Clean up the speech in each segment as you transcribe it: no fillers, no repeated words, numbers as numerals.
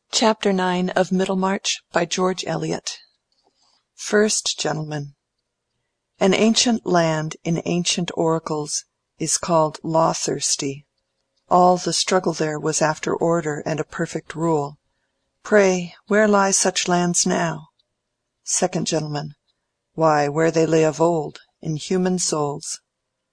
Chapter 9 of Middlemarch by George Eliot. First Gentleman. An ancient land in ancient oracles is called law-thirsty. All the struggle there was after order and a perfect rule. Pray, where lie such lands now? Second Gentleman. Why, where they lay of old, in human souls.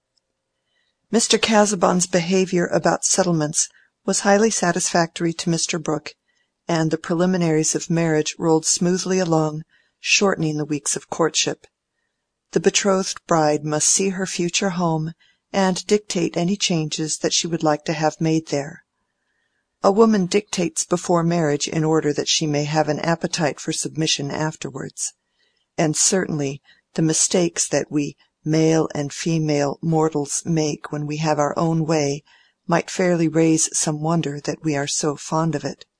Mr. Casaubon's behavior about settlements was highly satisfactory to Mr. Brooke, and the preliminaries of marriage rolled smoothly along, shortening the weeks of courtship. The betrothed bride must see her future home, and dictate any changes that she would like to have made there. A woman dictates before marriage in order that she may have an appetite for submission afterwards. And certainly the mistakes that we male and female mortals make when we have our own way might fairly raise some wonder that we are so fond of it.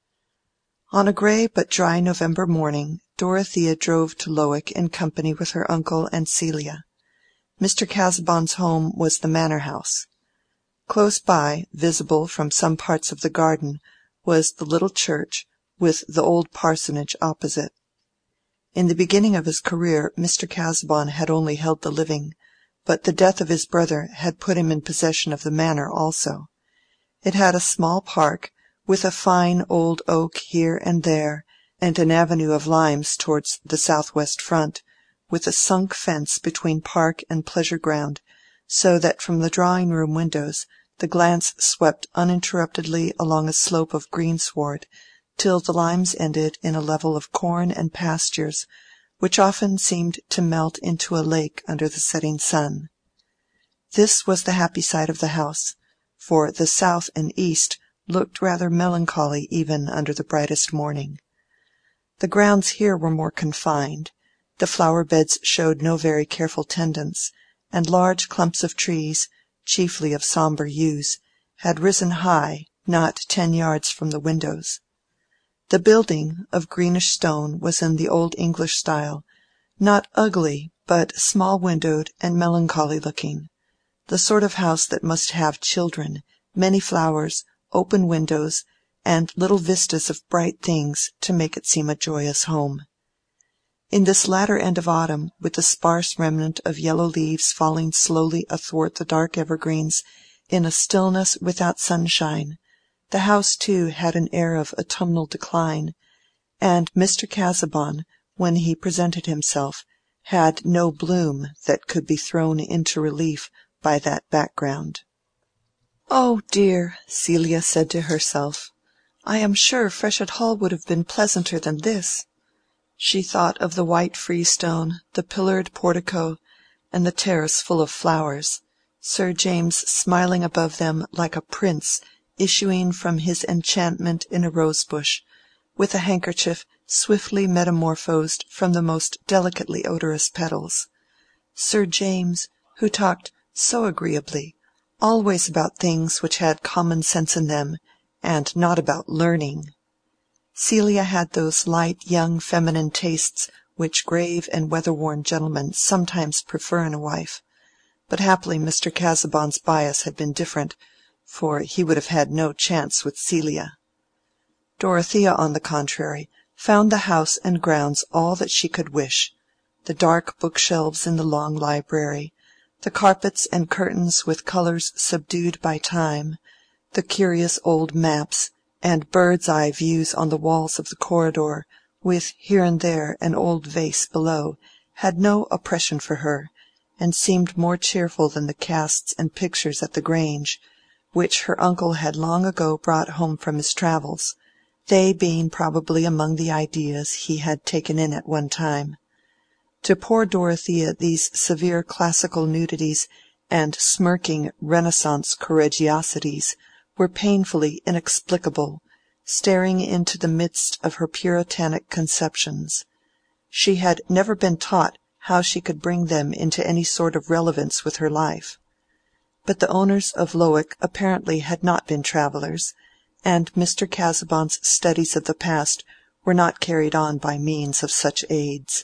On a grey but dry November morning, Dorothea drove to Lowick in company with her uncle and Celia. Mr. Casaubon's home was the manor house. Close by, visible from some parts of the garden, was the little church, with the old parsonage opposite. In the beginning of his career Mr. Casaubon had only held the living, but the death of his brother had put him in possession of the manor also. It had a small park, with a fine old oak here and there, and an avenue of limes towards the southwest front, with a sunk fence between park and pleasure ground, so that from the drawing-room windows the glance swept uninterruptedly along a slope of greensward, till the limes ended in a level of corn and pastures, which often seemed to melt into a lake under the setting sun. This was the happy side of the house, for the south and east looked rather melancholy even under the brightest morning. The grounds here were more confined, the flower-beds showed no very careful tendance, and large clumps of trees, chiefly of sombre hues, had risen high, not 10 yards from the windows. The building, of greenish stone, was in the old English style, not ugly, but small-windowed and melancholy-looking, the sort of house that must have children, many flowers, open windows, and little vistas of bright things to make it seem a joyous home. In this latter end of autumn, with the sparse remnant of yellow leaves falling slowly athwart the dark evergreens, in a stillness without sunshine, the house too had an air of autumnal decline, and Mr. Casaubon, when he presented himself, had no bloom that could be thrown into relief by that background. "Oh dear," Celia said to herself, "I am sure Freshitt Hall would have been pleasanter than this." She thought of the white freestone, the pillared portico, and the terrace full of flowers, Sir James smiling above them like a prince issuing from his enchantment in a rose-bush, with a handkerchief swiftly metamorphosed from the most delicately odorous petals. Sir James, who talked so agreeably, always about things which had common sense in them, and not about learning. Celia had those light young feminine tastes which grave and weather-worn gentlemen sometimes prefer in a wife, but happily Mr. Casaubon's bias had been different, for he would have had no chance with Celia. Dorothea, on the contrary, found the house and grounds all that she could wish: the dark bookshelves in the long library, the carpets and curtains with colors subdued by time, the curious old maps, and bird's-eye views on the walls of the corridor, with here and there an old vase below, had no oppression for her, and seemed more cheerful than the casts and pictures at the Grange, which her uncle had long ago brought home from his travels, they being probably among the ideas he had taken in at one time. To poor Dorothea these severe classical nudities and smirking Renaissance correggiosities were painfully inexplicable, staring into the midst of her puritanic conceptions. She had never been taught how she could bring them into any sort of relevance with her life. But the owners of Lowick apparently had not been travellers, and Mr. Casaubon's studies of the past were not carried on by means of such aids.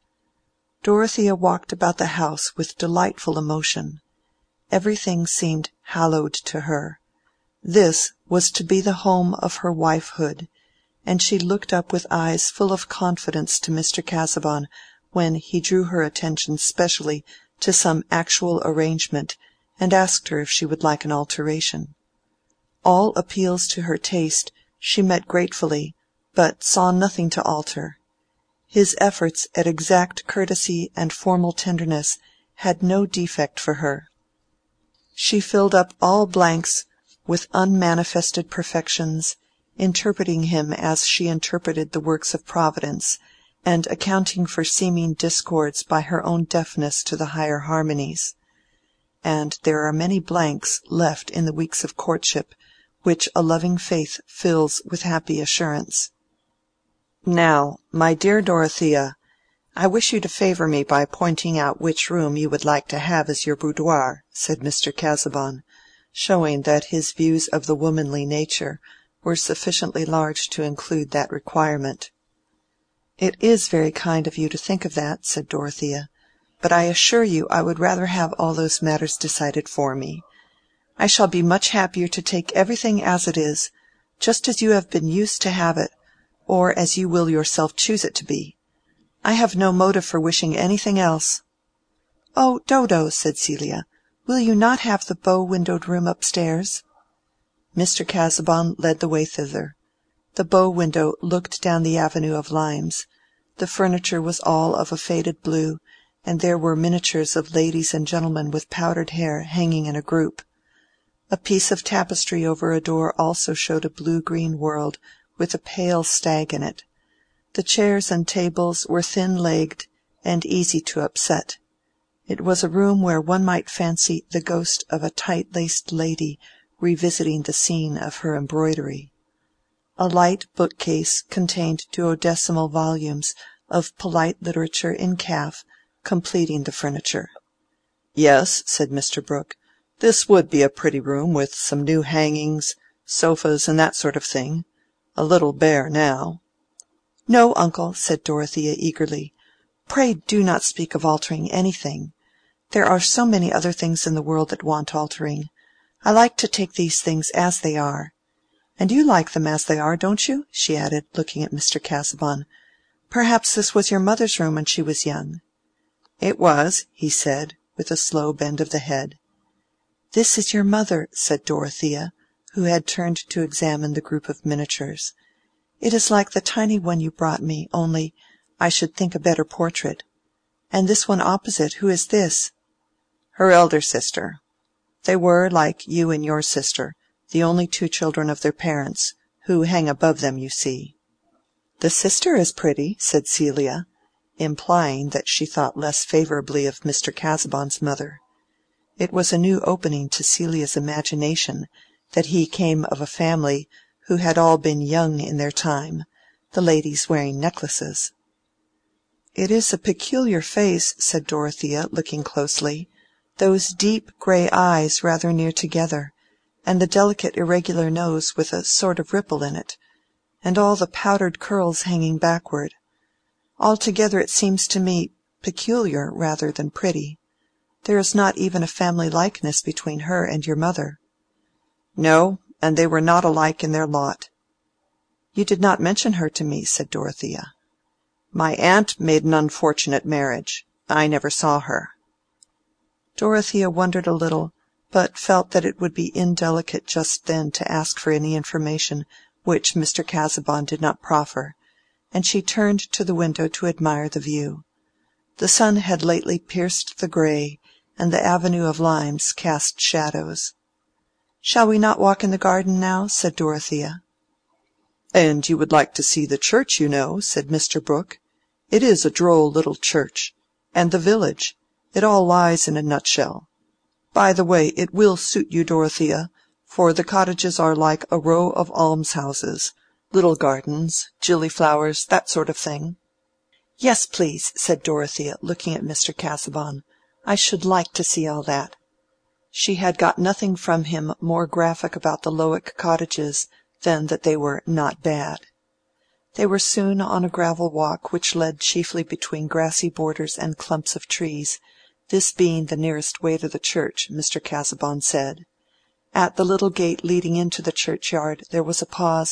Dorothea walked about the house with delightful emotion. Everything seemed hallowed to her. This was to be the home of her wifehood, and she looked up with eyes full of confidence to Mr. Casaubon when he drew her attention specially to some actual arrangement and asked her if she would like an alteration. All appeals to her taste she met gratefully, but saw nothing to alter. His efforts at exact courtesy and formal tenderness had no defect for her. She filled up all blanks with unmanifested perfections, interpreting him as she interpreted the works of Providence, and accounting for seeming discords by her own deafness to the higher harmonies. And there are many blanks left in the weeks of courtship which a loving faith fills with happy assurance. "Now, my dear Dorothea, I wish you to favor me by pointing out which room you would like to have as your boudoir," said Mr. Casaubon, showing that his views of the womanly nature were sufficiently large to include that requirement. "It is very kind of you to think of that," said Dorothea, "but I assure you I would rather have all those matters decided for me. I shall be much happier to take everything as it is, just as you have been used to have it, or as you will yourself choose it to be. I have no motive for wishing anything else." "Oh, Dodo," said Celia, "will you not have the bow-windowed room upstairs?" Mr. Casaubon led the way thither. The bow-window looked down the avenue of limes. The furniture was all of a faded blue, and there were miniatures of ladies and gentlemen with powdered hair hanging in a group. A piece of tapestry over a door also showed a blue-green world with a pale stag in it. The chairs and tables were thin-legged and easy to upset. It was a room where one might fancy the ghost of a tight-laced lady revisiting the scene of her embroidery. A light bookcase contained 12 volumes of polite literature in calf, completing the furniture. "Yes," said Mr. Brooke, "this would be a pretty room with some new hangings, sofas, and that sort of thing. A little bare now." "No, uncle," said Dorothea eagerly. "Pray do not speak of altering anything. There are so many other things in the world that want altering. I like to take these things as they are. And you like them as they are, don't you?" she added, looking at Mr. Casaubon. "Perhaps this was your mother's room when she was young." "It was," he said, with a slow bend of the head. "This is your mother," said Dorothea, who had turned to examine the group of miniatures. "It is like the tiny one you brought me, only, I should think, a better portrait. And this one opposite, who is this?" "Her elder sister. They were, like you and your sister, the only 2 children of their parents, who hang above them, you see." "The sister is pretty," said Celia, implying that she thought less favorably of Mr. Casaubon's mother. It was a new opening to Celia's imagination that he came of a family who had all been young in their time, the ladies wearing necklaces. "It is a peculiar face," said Dorothea, looking closely. "Those deep gray eyes rather near together, and the delicate irregular nose with a sort of ripple in it, and all the powdered curls hanging backward. Altogether it seems to me peculiar rather than pretty. There is not even a family likeness between her and your mother." "No, and they were not alike in their lot." "You did not mention her to me," said Dorothea. "My aunt made an unfortunate marriage. I never saw her." Dorothea wondered a little, but felt that it would be indelicate just then to ask for any information which Mr. Casaubon did not proffer, and she turned to the window to admire the view. The sun had lately pierced the gray, and the avenue of limes cast shadows. "Shall we not walk in the garden now?" said Dorothea. "And you would like to see the church, you know," said Mr. Brooke. "It is a droll little church. And the village. It all lies in a nutshell. By the way, it will suit you, Dorothea, for the cottages are like a row of almshouses, little gardens, gillyflowers, that sort of thing." "Yes, please," said Dorothea, looking at Mr. Casaubon. "I should like to see all that." She had got nothing from him more graphic about the Lowick cottages than that they were not bad. They were soon on a gravel walk which led chiefly between grassy borders and clumps of trees, this being the nearest way to the church, Mr. Casaubon said. At the little gate leading into the churchyard there was a pause,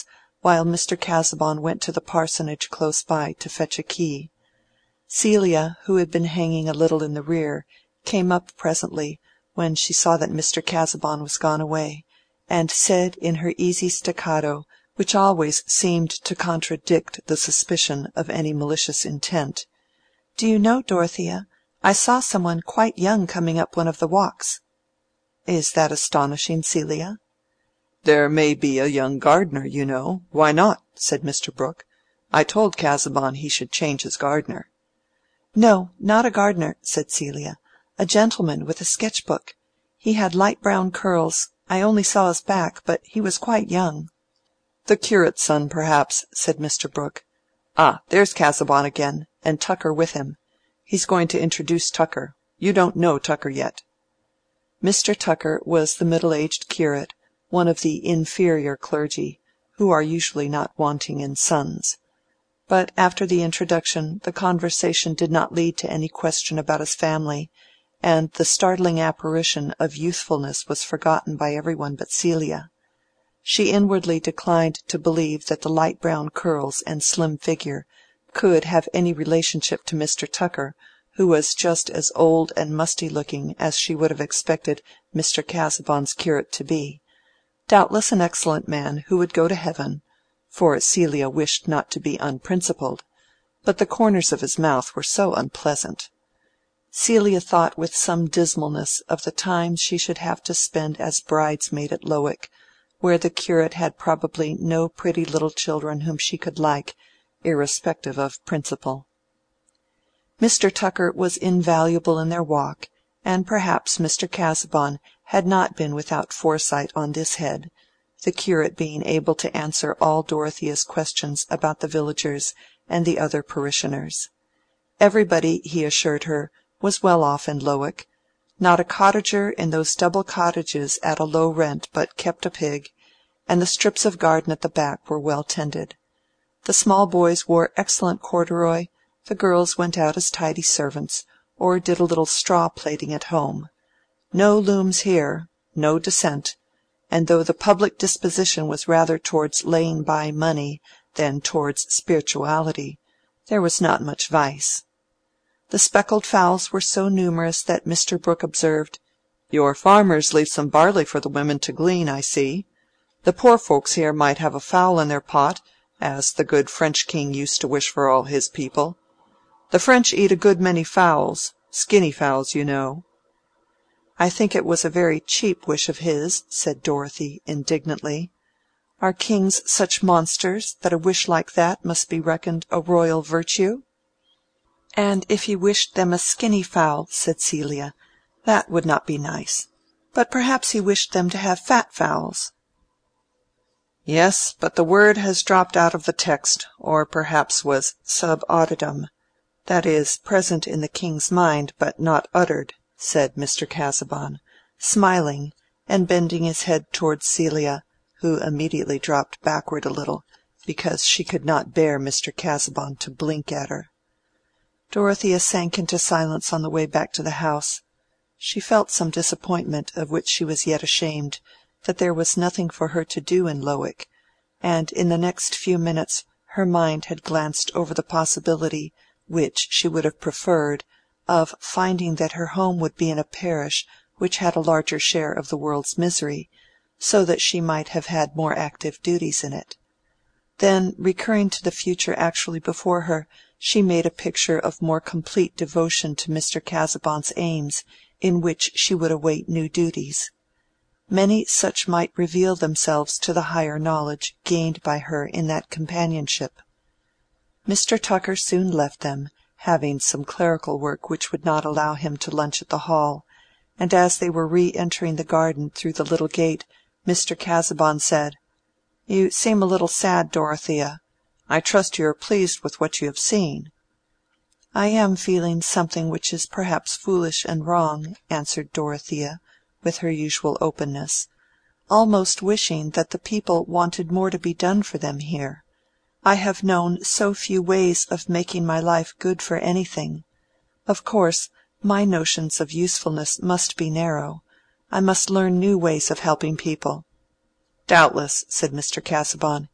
while Mr. Casaubon went to the parsonage close by to fetch a key. Celia, who had been hanging a little in the rear, came up presently, when she saw that Mr. Casaubon was gone away, and said in her easy staccato, which always seemed to contradict the suspicion of any malicious intent, "Do you know, Dorothea, I saw someone quite young coming up one of the walks." "Is that astonishing, Celia?" "There may be a young gardener, you know. Why not?" said Mr. Brooke. "I told Casaubon he should change his gardener." "No, not a gardener," said Celia. "A gentleman with a sketch book. He had light brown curls. I only saw his back, but he was quite young." "The curate's son, perhaps," said Mr. Brooke. "Ah, there's Casaubon again, and Tucker with him. He's going to introduce Tucker. You don't know Tucker yet." Mr. Tucker was the middle-aged curate, one of the inferior clergy, who are usually not wanting in sons. But after the introduction the conversation did not lead to any question about his family, and the startling apparition of youthfulness was forgotten by everyone but Celia. She inwardly declined to believe that the light brown curls and slim figure could have any relationship to Mr. Tucker, who was just as old and musty-looking as she would have expected Mr. Casaubon's curate to be. Doubtless an excellent man who would go to heaven, for Celia wished not to be unprincipled, but the corners of his mouth were so unpleasant. Celia thought with some dismalness of the time she should have to spend as bridesmaid at Lowick, where the curate had probably no pretty little children whom she could like, irrespective of principle. Mr. Tucker was invaluable in their walk, and perhaps Mr. Casaubon had not been without foresight on this head, the curate being able to answer all Dorothea's questions about the villagers and the other parishioners. Everybody, he assured her, was well off in Lowick. Not a cottager in those double cottages at a low rent but kept a pig, and the strips of garden at the back were well tended. The small boys wore excellent corduroy, the girls went out as tidy servants, or did a little straw plaiting at home. No looms here, no dissent, and though the public disposition was rather towards laying by money than towards spirituality, there was not much vice. The speckled fowls were so numerous that Mr. Brooke observed, "Your farmers leave some barley for the women to glean, I see. The poor folks here might have a fowl in their pot, as the good French king used to wish for all his people. The French eat a good many fowls, skinny fowls, you know." "I think it was a very cheap wish of his," said Dorothy, indignantly. "Are kings such monsters that a wish like that must be reckoned a royal virtue?" "And if he wished them a skinny fowl," said Celia, "that would not be nice. But perhaps he wished them to have fat fowls." "Yes, but the word has dropped out of the text, or perhaps was sub auditum, that is, present in the king's mind but not uttered," said Mr. Casaubon, smiling and bending his head towards Celia, who immediately dropped backward a little, because she could not bear Mr. Casaubon to blink at her. Dorothea sank into silence on the way back to the house. She felt some disappointment, of which she was yet ashamed, that there was nothing for her to do in Lowick, and in the next few minutes her mind had glanced over the possibility, which she would have preferred, of finding that her home would be in a parish which had a larger share of the world's misery, so that she might have had more active duties in it. Then, recurring to the future actually before her, she made a picture of more complete devotion to Mr. Casaubon's aims, in which she would await new duties. Many such might reveal themselves to the higher knowledge gained by her in that companionship. Mr. Tucker soon left them, having some clerical work which would not allow him to lunch at the Hall, and as they were re-entering the garden through the little gate, Mr. Casaubon said, "You seem a little sad, Dorothea. I trust you are pleased with what you have seen." "I am feeling something which is perhaps foolish and wrong," answered Dorothea, with her usual openness, "almost wishing that the people wanted more to be done for them here. I have known so few ways of making my life good for anything. Of course, my notions of usefulness must be narrow. I must learn new ways of helping people." "Doubtless," said Mr. Casaubon.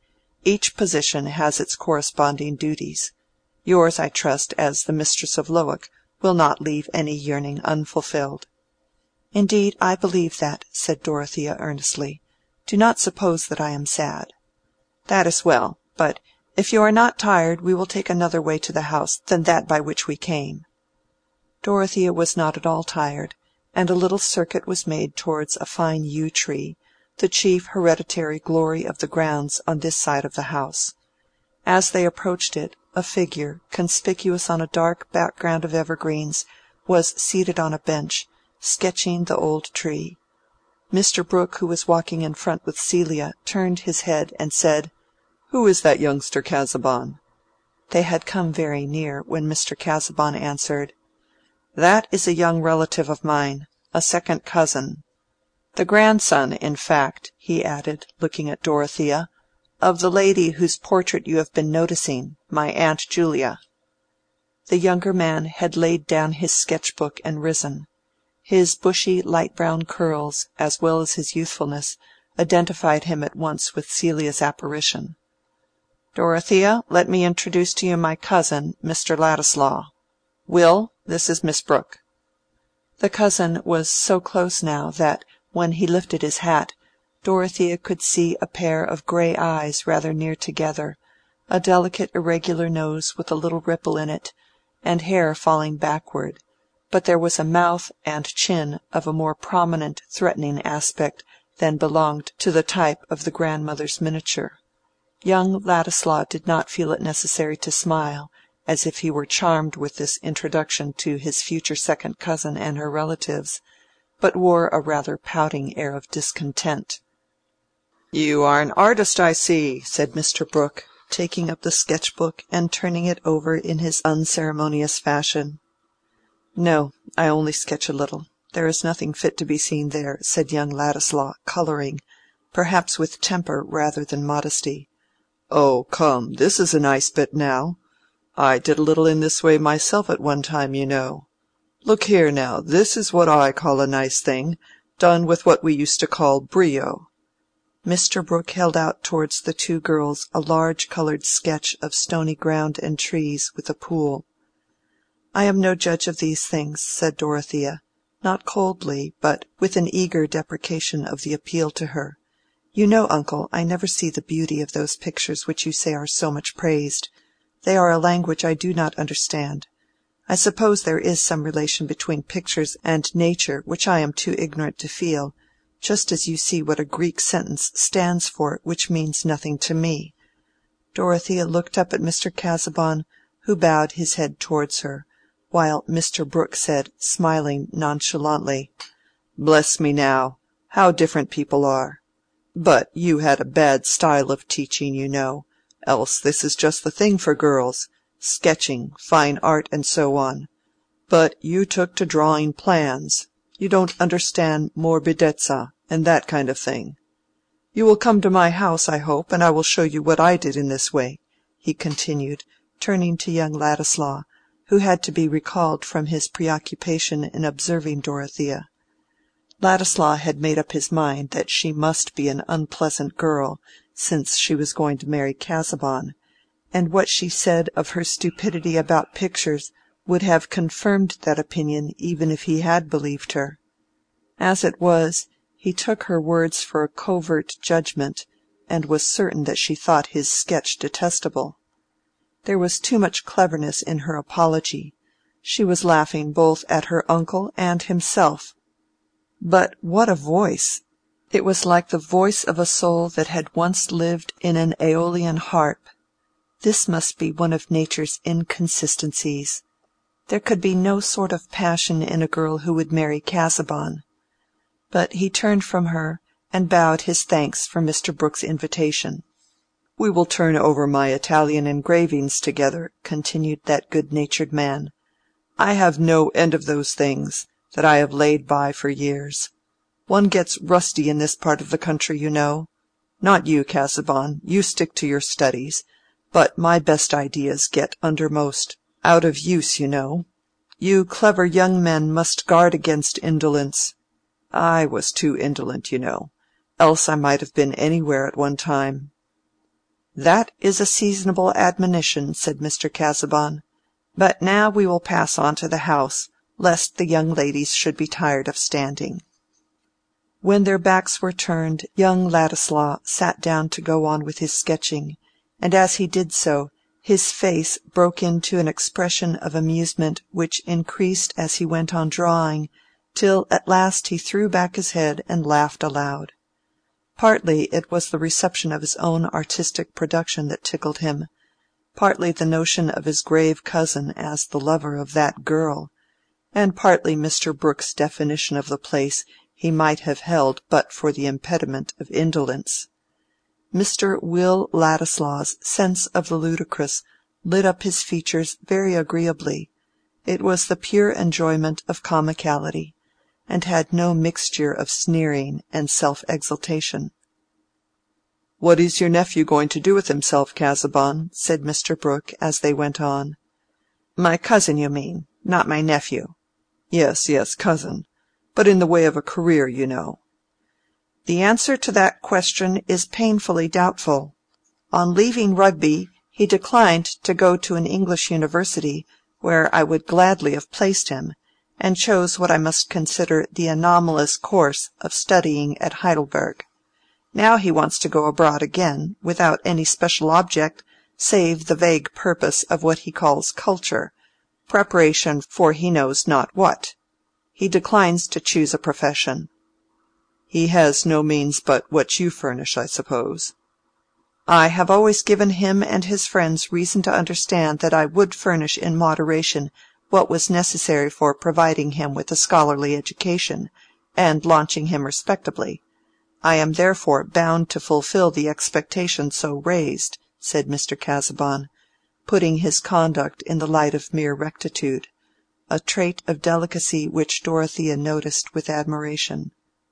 Each position has its corresponding duties. Yours, I trust, as the mistress of Lowick, will not leave any yearning unfulfilled." "Indeed, I believe that," said Dorothea, earnestly. "Do not suppose that I am sad." "That is well. But if you are not tired, we will take another way to the house than that by which we came." Dorothea was not at all tired, and a little circuit was made towards a fine yew tree, the chief hereditary glory of the grounds on this side of the house. As they approached it, a figure, conspicuous on a dark background of evergreens, was seated on a bench, sketching the old tree. Mr. Brooke, who was walking in front with Celia, turned his head and said, "Who is that youngster, Casaubon?" They had come very near, when Mr. Casaubon answered, "That is a young relative of mine, a second cousin. The grandson, in fact," he added, looking at Dorothea, "of the lady whose portrait you have been noticing, my Aunt Julia." The younger man had laid down his sketch-book and risen. His bushy light brown curls, as well as his youthfulness, identified him at once with Celia's apparition. "Dorothea, let me introduce to you my cousin, Mr. Ladislaw. Will, this is Miss Brooke." The cousin was so close now that, when he lifted his hat, Dorothea could see a pair of gray eyes rather near together, a delicate irregular nose with a little ripple in it, and hair falling backward, but there was a mouth and chin of a more prominent, threatening aspect than belonged to the type of the grandmother's miniature. Young Ladislaw did not feel it necessary to smile, as if he were charmed with this introduction to his future second cousin and her relatives, but wore a rather pouting air of discontent. "You are an artist, I see," said Mr. Brooke, taking up the sketch-book and turning it over in his unceremonious fashion. "No, I only sketch a little. There is nothing fit to be seen there," said young Ladislaw, coloring, perhaps with temper rather than modesty. "Oh, come, this is a nice bit now. I did a little in this way myself at one time, you know. Look here now, this is what I call a nice thing, done with what we used to call brio." Mr. Brooke held out towards the two girls a large colored sketch of stony ground and trees, with a pool. "I am no judge of these things," said Dorothea, not coldly, but with an eager deprecation of the appeal to her. "You know, uncle, I never see the beauty of those pictures which you say are so much praised. They are a language I do not understand. I suppose there is some relation between pictures and nature which I am too ignorant to feel, just as you see what a Greek sentence stands for which means nothing to me." Dorothea looked up at Mr. Casaubon, who bowed his head towards her, while Mr. Brooke said, smiling nonchalantly, "Bless me now, how different people are! But you had a bad style of teaching, you know, else this is just the thing for girls—sketching, fine art, and so on. But you took to drawing plans. You don't understand morbidezza, and that kind of thing. You will come to my house, I hope, and I will show you what I did in this way," he continued, turning to young Ladislaw, who had to be recalled from his preoccupation in observing Dorothea. Ladislaw had made up his mind that she must be an unpleasant girl, since she was going to marry Casaubon, and what she said of her stupidity about pictures would have confirmed that opinion even if he had believed her. As it was, he took her words for a covert judgment, and was certain that she thought his sketch detestable. There was too much cleverness in her apology. She was laughing both at her uncle and himself. But what a voice! It was like the voice of a soul that had once lived in an Aeolian harp. This must be one of nature's inconsistencies. There could be no sort of passion in a girl who would marry Casaubon. But he turned from her and bowed his thanks for Mr. Brooke's invitation. "We will turn over my Italian engravings together," continued that good-natured man. "I have no end of those things, that I have laid by for years. One gets rusty in this part of the country, you know. Not you, Casaubon, you stick to your studies, but my best ideas get undermost, out of use, you know. You clever young men must guard against indolence. I was too indolent, you know, else I might have been anywhere at one time." "That is a seasonable admonition," said Mr. Casaubon. "But now we will pass on to the house, lest the young ladies should be tired of standing." When their backs were turned, young Ladislaw sat down to go on with his sketching, and as he did so, his face broke into an expression of amusement which increased as he went on drawing, till at last he threw back his head and laughed aloud. Partly it was the reception of his own artistic production that tickled him, partly the notion of his grave cousin as the lover of that girl, and partly Mr. Brooke's definition of the place he might have held but for the impediment of indolence. Mr. Will Ladislaw's sense of the ludicrous lit up his features very agreeably. It was the pure enjoyment of comicality, and had no mixture of sneering and self-exaltation. "What is your nephew going to do with himself, Casaubon?" said Mr. Brooke, as they went on. "My cousin, you mean, not my nephew." "Yes, yes, cousin. But in the way of a career, you know." "The answer to that question is painfully doubtful. On leaving Rugby, he declined to go to an English university, where I would gladly have placed him, and chose what I must consider the anomalous course of studying at Heidelberg. Now he wants to go abroad again, without any special object save the vague purpose of what he calls culture, preparation for he knows not what. He declines to choose a profession." "He has no means but what you furnish, I suppose." "I have always given him and his friends reason to understand that I would furnish in moderation what was necessary for providing him with a scholarly education, and launching him respectably. I am therefore bound to fulfil the expectation so raised," said Mr. Casaubon, putting his conduct in the light of mere rectitude, a trait of delicacy which Dorothea noticed with admiration.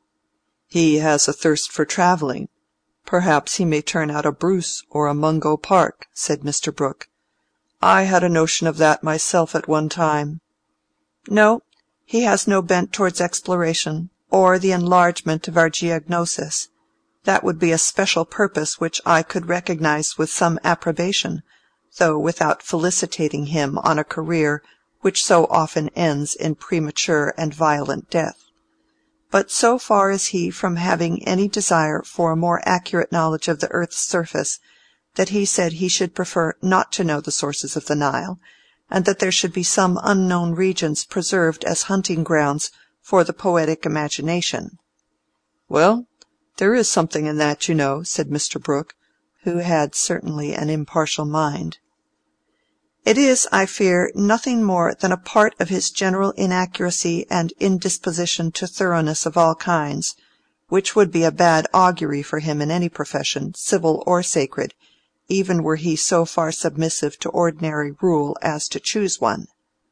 "He has a thirst for travelling. Perhaps he may turn out a Bruce or a Mungo Park," said Mr. Brooke. "I had a notion of that myself at one time." "No, he has no bent towards exploration, or the enlargement of our geognosis. That would be a special purpose which I could recognize with some approbation, though without felicitating him on a career which so often ends in premature and violent death. But so far is he from having any desire for a more accurate knowledge of the earth's surface, that he said he should prefer not to know the sources of the Nile, and that there should be some unknown regions preserved as hunting grounds for the poetic imagination." "Well, there is something in that, you know," said Mr. Brooke, who had certainly an impartial mind. "It is, I fear, nothing more than a part of his general inaccuracy and indisposition to thoroughness of all kinds, which would be a bad augury for him in any profession, civil or sacred, even were he so far submissive to ordinary rule as to choose one."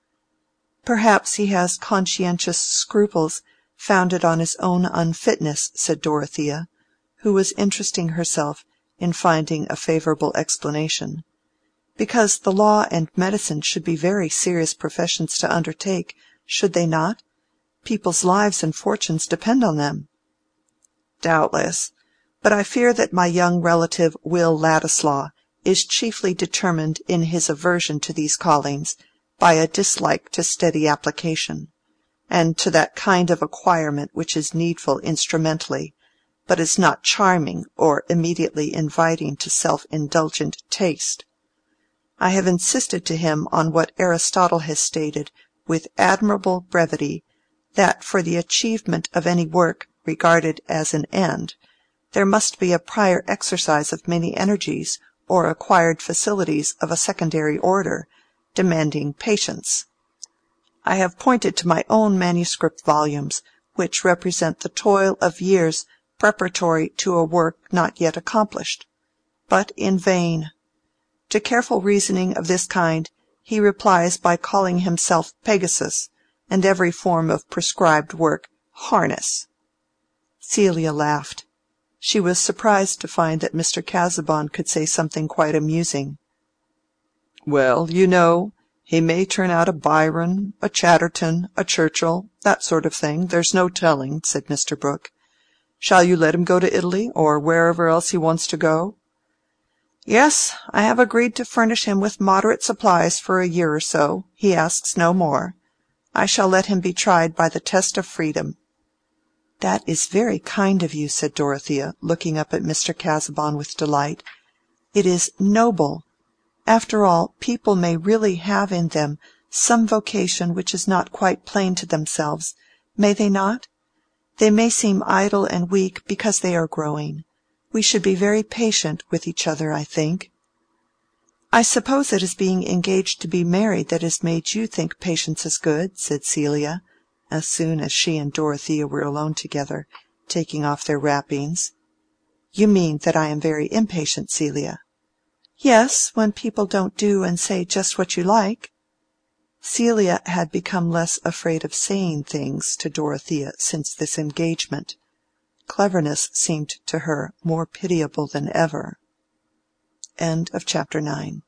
"Perhaps he has conscientious scruples founded on his own unfitness," said Dorothea, who was interesting herself in finding a favorable explanation. "Because the law and medicine should be very serious professions to undertake, should they not? People's lives and fortunes depend on them." "Doubtless. But I fear that my young relative Will Ladislaw is chiefly determined in his aversion to these callings by a dislike to steady application, and to that kind of acquirement which is needful instrumentally, but is not charming or immediately inviting to self-indulgent taste. I have insisted to him on what Aristotle has stated with admirable brevity, that for the achievement of any work regarded as an end, there must be a prior exercise of many energies or acquired facilities of a secondary order, demanding patience. I have pointed to my own manuscript volumes, which represent the toil of years preparatory to a work not yet accomplished. But in vain. To careful reasoning of this kind, he replies by calling himself Pegasus, and every form of prescribed work harness." Celia laughed. She was surprised to find that Mr. Casaubon could say something quite amusing. "Well, you know, he may turn out a Byron, a Chatterton, a Churchill, that sort of thing, there's no telling," said Mr. Brooke. "Shall you let him go to Italy, or wherever else he wants to go?" "Yes, I have agreed to furnish him with moderate supplies for a year or so. He asks no more. I shall let him be tried by the test of freedom." "That is very kind of you," said Dorothea, looking up at Mr. Casaubon with delight. "It is noble. After all, people may really have in them some vocation which is not quite plain to themselves, may they not? They may seem idle and weak because they are growing. We should be very patient with each other, I think." "I suppose it is being engaged to be married that has made you think patience is good," said Celia, as soon as she and Dorothea were alone together, taking off their wrappings. "You mean that I am very impatient, Celia." "Yes, when people don't do and say just what you like." Celia had become less afraid of saying things to Dorothea since this engagement. Cleverness seemed to her more pitiable than ever. Chapter 9